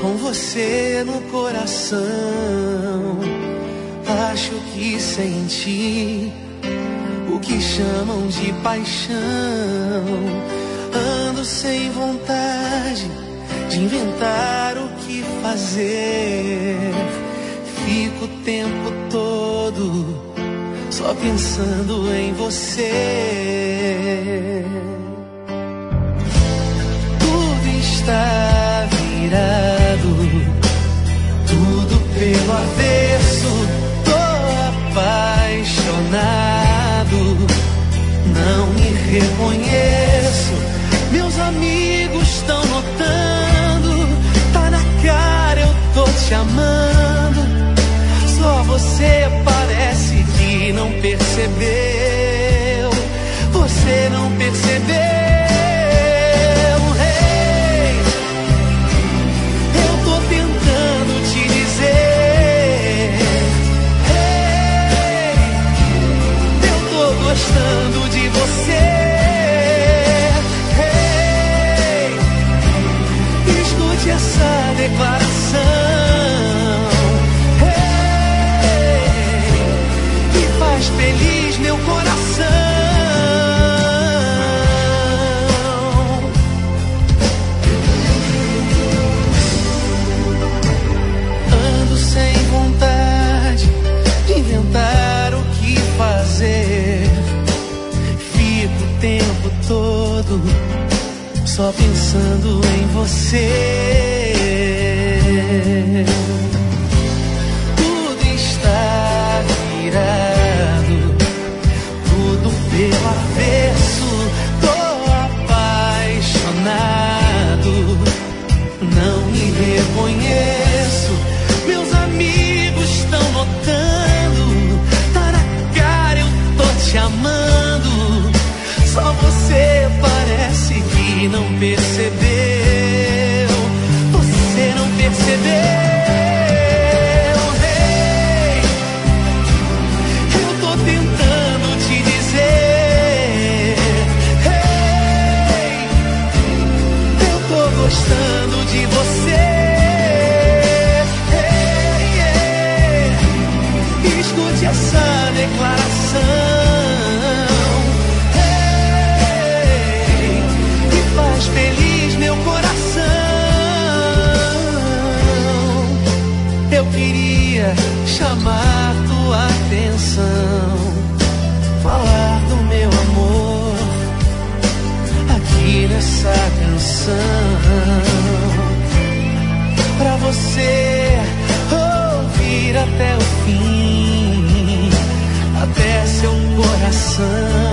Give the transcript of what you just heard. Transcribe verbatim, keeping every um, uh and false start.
com você no coração. Acho que senti o que chamam de paixão. Ando sem vontade de inventar o que fazer. Fico o tempo todo só pensando em você. Tudo está virado, tudo pelo avesso. Tô apaixonado, não me reconheço. Meus amigos estão notando, tá na cara, eu tô te amando. Só você parece que não percebeu. Você não percebeu. Hey, eu tô tentando te dizer. Hey, eu tô gostando de você. Hey, escute essa declaração. Faz feliz meu coração. Ando sem vontade de inventar o que fazer. Fico o tempo todo só pensando em você. Tudo está virado, tudo pelo avesso. Tô apaixonado, não me reconheço. Meus amigos estão notando, tá na cara, eu tô te amando. Só você parece que não percebeu. Você não percebeu. Gostando de você. Hey, yeah. Escute essa declaração. Hey, que faz feliz meu coração. Eu queria chamar tua atenção, falar do meu amor aqui nessa canção, pra você ouvir até o fim, até seu coração.